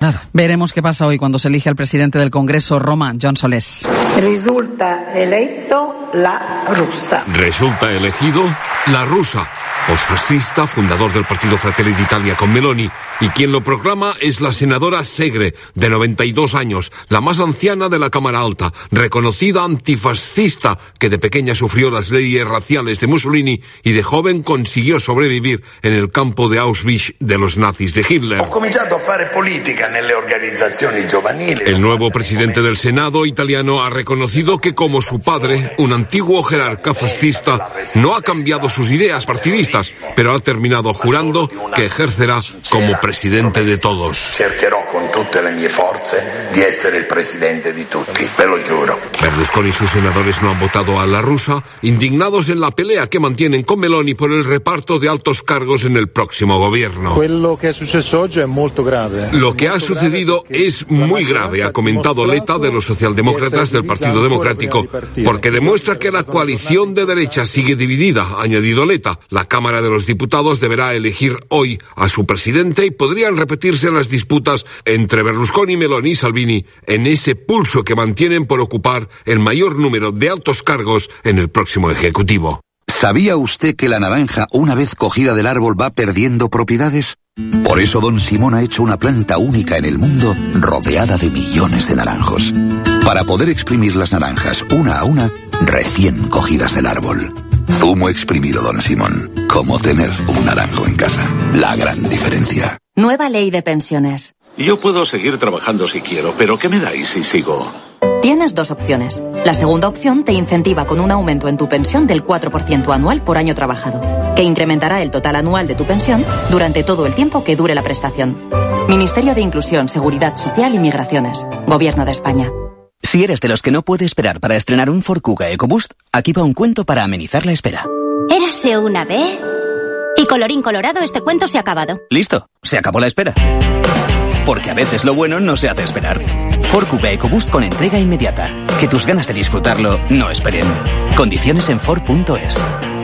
nada. Veremos qué pasa hoy cuando se elige al presidente del Congreso, Roma, John Solés. Resulta elegido la rusa, posfascista, fundador del partido Fratelli d'Italia con Meloni, y quien lo proclama es la senadora Segre, de 92 años, la más anciana de la Cámara Alta, reconocida antifascista, que de pequeña sufrió las leyes raciales de Mussolini y de joven consiguió sobrevivir en el campo de Auschwitz de los nazis de Hitler. El nuevo presidente del Senado italiano ha reconocido que, como su padre, un antiguo jerarca fascista, no ha cambiado sus ideas partidistas, pero ha terminado jurando que ejercerá como presidente de todos. Cercherò con tutte le mie forze di essere il presidente di tutti, ve lo giuro. Berlusconi y sus senadores no han votado a la rusa, indignados en la pelea que mantienen con Meloni por el reparto de altos cargos en el próximo gobierno. Lo que ha sucedido es muy grave, ha comentado Letta de los socialdemócratas del Partido Democrático, porque demuestra que la coalición de derecha sigue dividida, ha añadido Letta. La Cámara de los Diputados deberá elegir hoy a su presidente y podrían repetirse las disputas entre Berlusconi, Meloni y Salvini en ese pulso que mantienen por ocupar el mayor número de altos cargos en el próximo Ejecutivo. ¿Sabía usted que la naranja, una vez cogida del árbol, va perdiendo propiedades? Por eso Don Simón ha hecho una planta única en el mundo, rodeada de millones de naranjos, para poder exprimir las naranjas una a una, recién cogidas del árbol. Zumo exprimido Don Simón, como tener un naranjo en casa. La gran diferencia. Nueva ley de pensiones. Yo puedo seguir trabajando si quiero, pero ¿qué me dais si sigo? Tienes dos opciones. La segunda opción te incentiva con un aumento en tu pensión del 4% anual por año trabajado, que incrementará el total anual de tu pensión durante todo el tiempo que dure la prestación. Ministerio de Inclusión, Seguridad Social y Migraciones. Gobierno de España. Si eres de los que no puede esperar para estrenar un Ford Kuga EcoBoost, aquí va un cuento para amenizar la espera. Érase una vez... Y colorín colorado, este cuento se ha acabado. Listo, se acabó la espera. Porque a veces lo bueno no se hace esperar. Ford Kuga EcoBoost con entrega inmediata. Que tus ganas de disfrutarlo no esperen. Condiciones en Ford.es.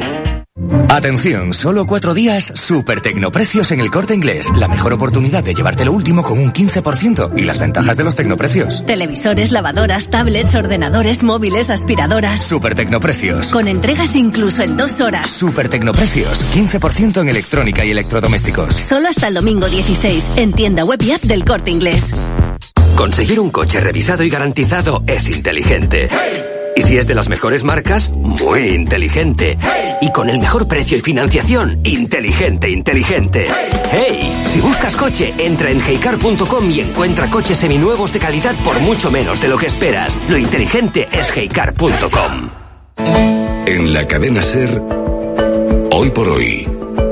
Atención, solo 4 días, super tecnoprecios en El Corte Inglés. La mejor oportunidad de llevarte lo último con un 15% y las ventajas de los tecnoprecios. Televisores, lavadoras, tablets, ordenadores, móviles, aspiradoras. Super tecnoprecios. Con entregas incluso en 2 horas. Super tecnoprecios, 15% en electrónica y electrodomésticos. Solo hasta el domingo 16, en tienda web y app del Corte Inglés. Conseguir un coche revisado y garantizado es inteligente. Y si es de las mejores marcas, muy inteligente. Y con el mejor precio y financiación, inteligente. ¡Hey! Si buscas coche, entra en heycar.com y encuentra coches seminuevos de calidad por mucho menos de lo que esperas. Lo inteligente es heycar.com. En la cadena SER, Hoy por Hoy,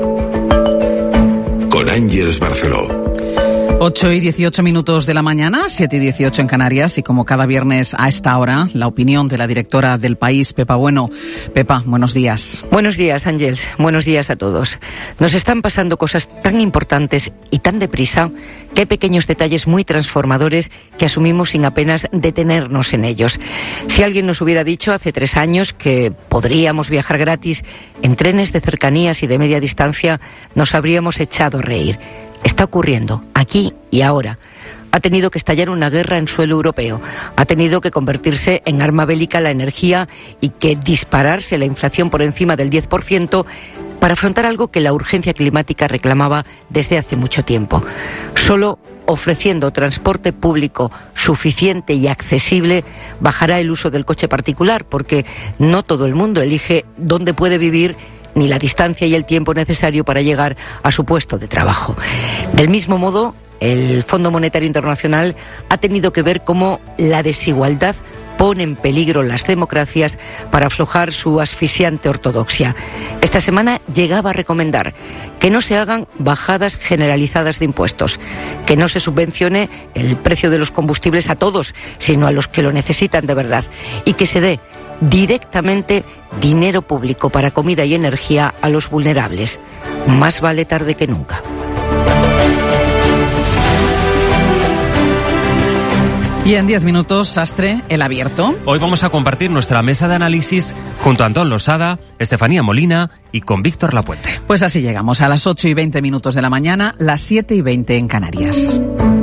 con Ángeles Barceló. 8:18 de la mañana, 7:18 en Canarias, y como cada viernes a esta hora, la opinión de la directora del País, Pepa Bueno. Pepa, buenos días. Buenos días, Ángeles. Buenos días a todos. Nos están pasando cosas tan importantes y tan deprisa que hay pequeños detalles muy transformadores que asumimos sin apenas detenernos en ellos. Si alguien nos hubiera dicho hace 3 años que podríamos viajar gratis en trenes de cercanías y de media distancia, nos habríamos echado a reír. Está ocurriendo, aquí y ahora. Ha tenido que estallar una guerra en suelo europeo, ha tenido que convertirse en arma bélica la energía y que dispararse la inflación por encima del 10% para afrontar algo que la urgencia climática reclamaba desde hace mucho tiempo. Solo ofreciendo transporte público suficiente y accesible bajará el uso del coche particular, porque no todo el mundo elige dónde puede vivir ni la distancia y el tiempo necesario para llegar a su puesto de trabajo. Del mismo modo, el Fondo Monetario Internacional ha tenido que ver cómo la desigualdad pone en peligro las democracias para aflojar su asfixiante ortodoxia. Esta semana llegaba a recomendar que no se hagan bajadas generalizadas de impuestos, que no se subvencione el precio de los combustibles a todos, sino a los que lo necesitan de verdad, y que se dé directamente dinero público para comida y energía a los vulnerables. Más vale tarde que nunca. Y en 10 minutos, Sastre, El Abierto. Hoy vamos a compartir nuestra mesa de análisis junto a Antón Losada, Estefanía Molina y con Víctor Lapuente. Pues así llegamos a las 8:20 de la mañana, las 7:20 en Canarias.